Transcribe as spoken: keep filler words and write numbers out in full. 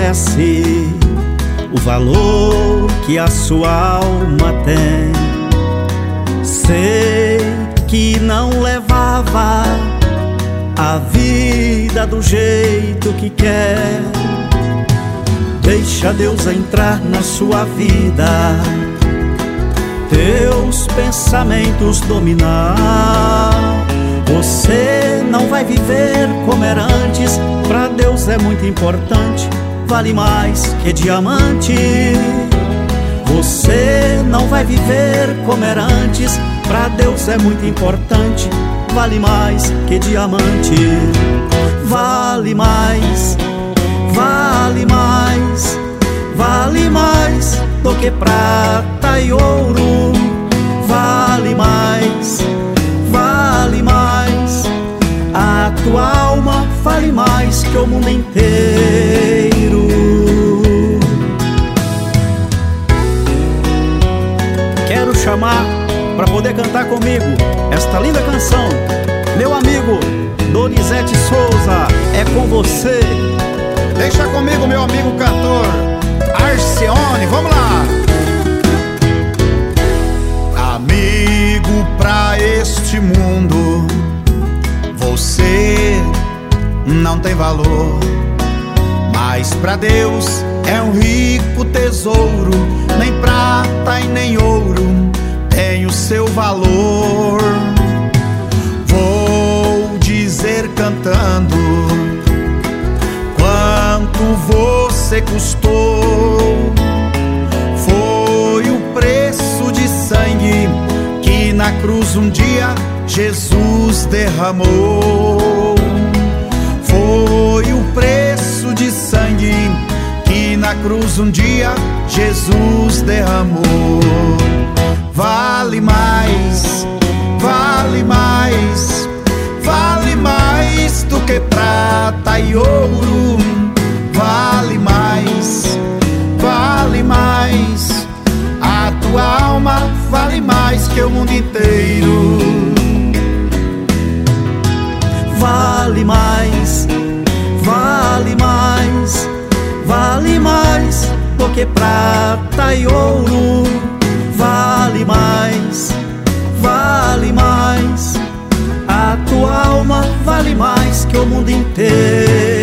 conhece o valor que a sua alma tem. Sei que não levava a vida do jeito que quer. Deixa Deus entrar na sua vida, teus pensamentos dominar. Você não vai viver como era antes. Pra Deus é muito importante, vale mais que diamante. Você não vai viver como era antes. Pra Deus é muito importante, vale mais que diamante. Vale mais, vale mais, vale mais do que prata e ouro. Vale mais, vale mais, a tua alma vale mais que o mundo inteiro. Quero chamar para poder cantar comigo esta linda canção, meu amigo Donizete Souza. É com você. Deixa comigo, meu amigo cantor Arcione, vamos lá. Amigo, pra este mundo você não tem valor, mas pra Deus é um rico tesouro. Nem prata e nem ouro tem o seu valor. Vou dizer cantando quanto você custou. Foi o preço de sangue que na cruz um dia Jesus derramou. Foi o preço de sangue que na cruz um dia Jesus derramou. Vale mais, vale mais, vale mais do que prata e ouro. Vale mais, vale mais, a tua alma vale mais que o mundo inteiro. Vale mais, vale mais, vale mais do que prata e ouro. Vale mais, vale mais, a tua alma vale mais que o mundo inteiro.